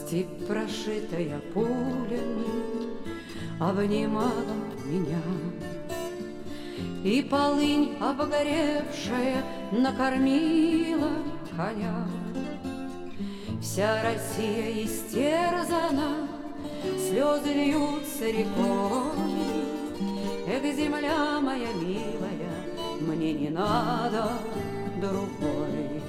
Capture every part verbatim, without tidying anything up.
Степь, прошитая пулями, обнимала меня, и полынь, обгоревшая, накормила коня. Вся Россия истерзана, слезы льются рекой. Эх, земля моя милая, мне не надо другой.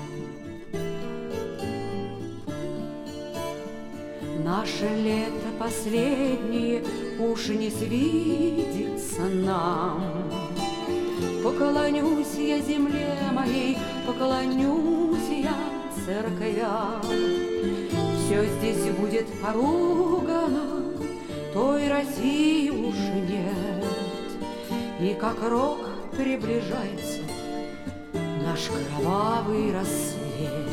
Наше лето последнее уж не свидится нам. Поклонюсь я земле моей, поклонюсь я церквям. Все здесь будет поругано, той России уж нет. И как рок приближается наш кровавый рассвет.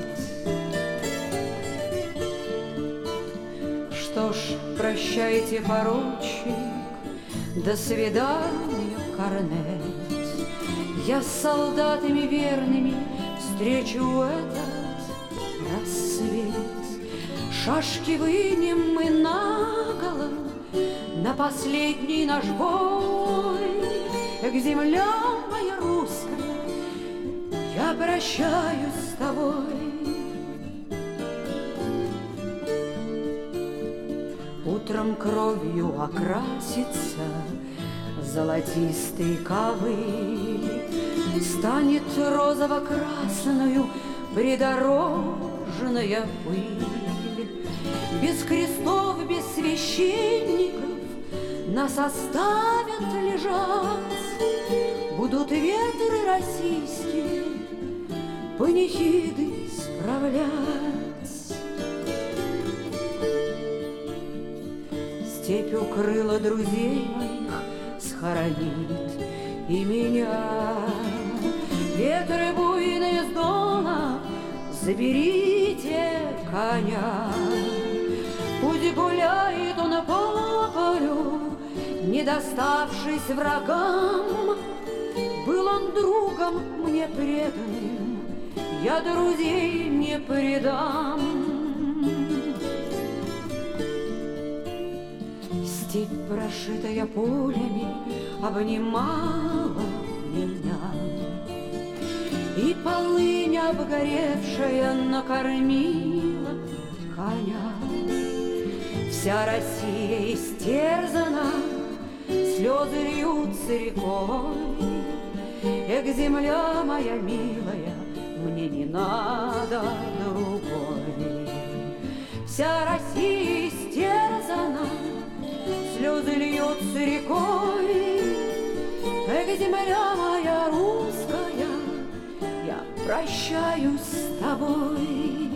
Что ж, прощайте, поручик, до свидания, корнет. Я с солдатами верными встречу этот рассвет. Шашки вынем мы наголо на последний наш бой. Эх, земля моя русская, я прощаюсь с тобой. Утром кровью окрасится золотистый ковыль, станет розово-красною придорожная пыль. Без крестов, без священников нас оставят лежать. Будут ветры российские панихиды справлять. Степь укрыла друзей моих, схоронит и меня. Ветры буйные с дона, заберите коня. Пусть гуляет он по полю, не доставшись врагам. Был он другом мне преданным, я друзей не предам. Степь, прошитая пулями, обнимала меня, и полынь, обгоревшая, накормила коня. Вся Россия истерзана, слезы льются рекой. Эх, земля моя милая, мне не надо другой. Вся Россия истерзана, слезы льются рекой. Эх, земля моя русская, я прощаюсь с тобой.